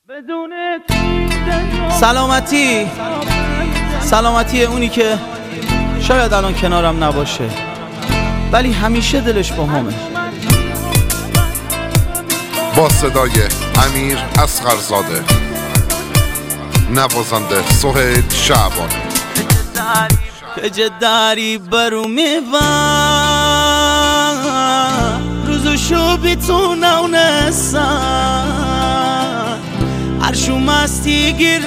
سلامتی اونی که شاید الان کنارم نباشه ولی همیشه دلش با همه. با صدای امیر اصغرزاده، نوازنده سهیل شعبانی. که داری برو میوان روزشو بیتونه نسان هرشو مستی گیر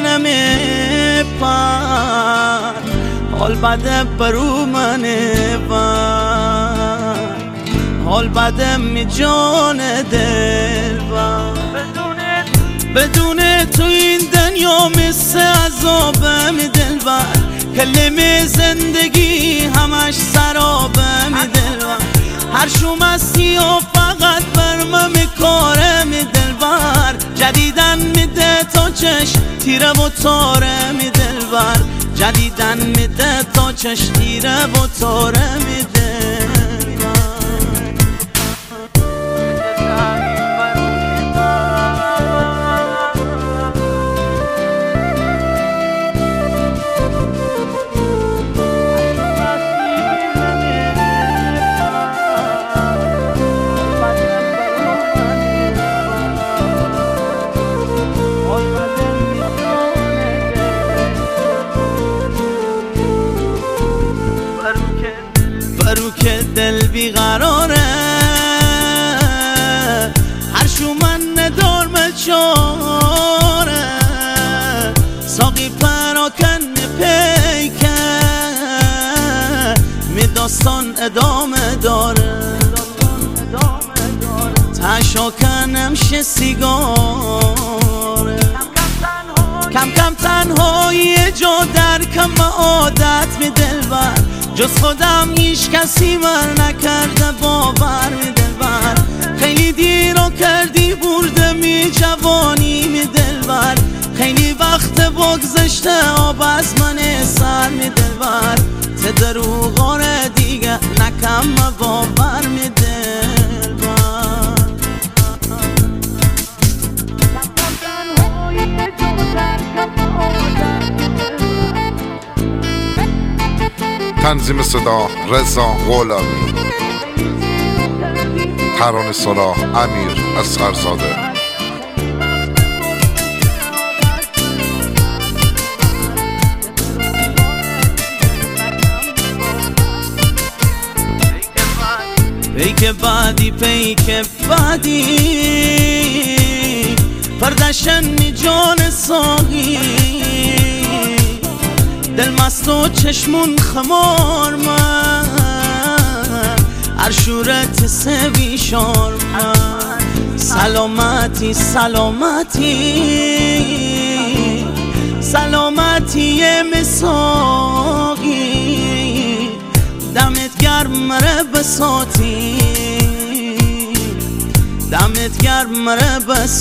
نمیپن حال بده برو منه وان حال بده می جان دل وان بدون تو این دنیا مثل عذابم دلبر کلمه زندگی همش سرابم دلبر هر شو مستی و فقط بر من کارم دلبر جدیدن میده تا چش تیره و تاره می دلبر جدیدن میده تا چش تیره و تاره می برو که دل بیقراره هرشو من ندارم چاره ساقی پراکن پیکه می داستان ادامه داره تشاکنم شه سیگاره کم کم تنهایی جا در کم عادت می دلبر جز خودم هیچ کسی من نکرده باور می دلبر خیلی دیرو کردی برده می جوانی می دلبر خیلی وقت بگذشته آب از من سر می دلبر ته دروغاره دیگه نکم باور می دلبر تنظیم صدا رضا غلامی، ترانه سرا امیر اصغرزاده. پیک بعدی پردشن می جان ساقی دل مست و چشمون خمار من هر شورت سوی شار من سلامتی مساقی دمت گرم مره بساتی دمت گرم مره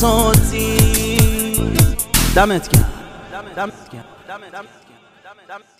بساتی دمت گرم